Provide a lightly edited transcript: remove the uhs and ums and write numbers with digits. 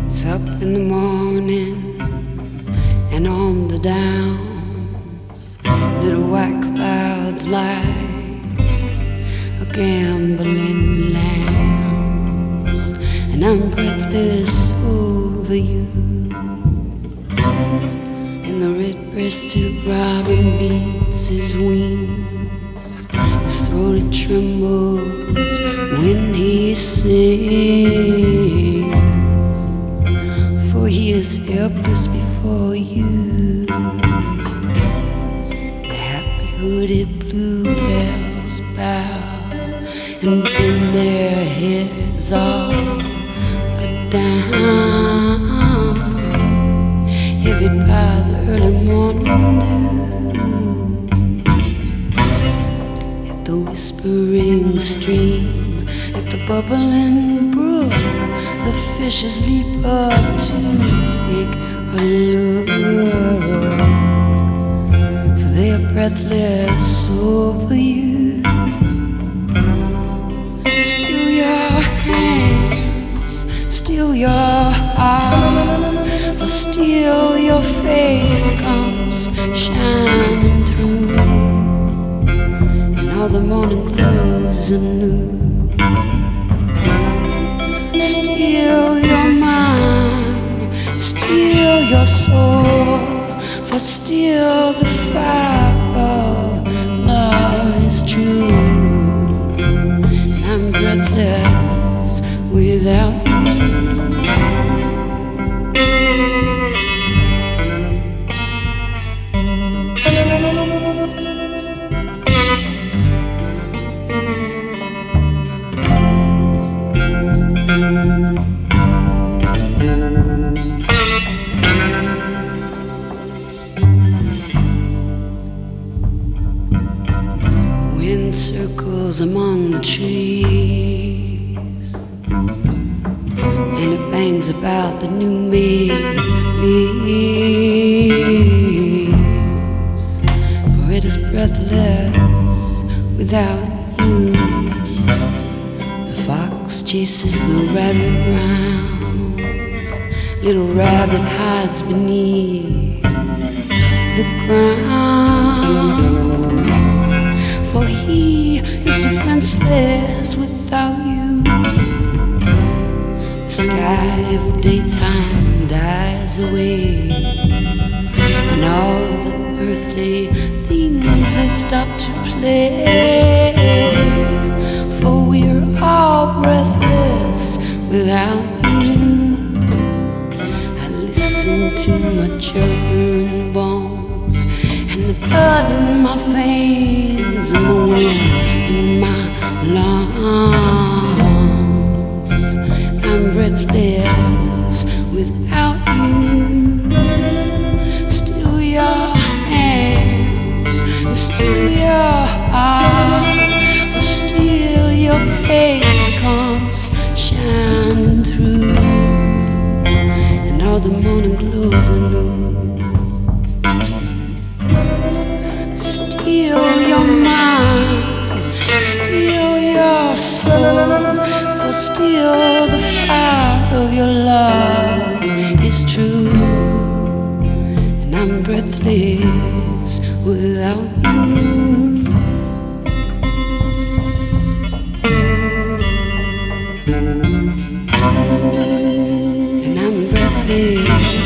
It's up in the morning and on the downs, little white clouds like a gambling lambs, and I'm breathless over you. And the red-breasted robin beats his wings, his throat it trembles when he sings, for he is helpless before you. The happy hooded bluebells bow and bend their heads all down, heavy by the early morning dew. At the whispering stream, at the bubbling brook, the fishes leap up to take a look, for they are breathless over you. Still your hands, still your heart, for still your face comes shining through, and all the morning glows anew. Still your mind, still your soul, for still the fire of love is true, and I'm breathless without you. Wind circles among the trees, and it bangs about the new made leaves, for it is breathless without you. The fox chases the rabbit round, little rabbit hides beneath the ground, for he is defenseless without you. The sky of daytime dies away, and all the earthly things they stop to play, for we're all breathless without you. I listen to my children bones, and the blood in my veins, and the wind in my lungs. I'm breathless without you. Still your hands, and still your heart, for still your face comes shining through, and all the morning glows anew. Still your mind, still your soul, for still the fire of your love is true, and I'm breathless without you. And I'm breathless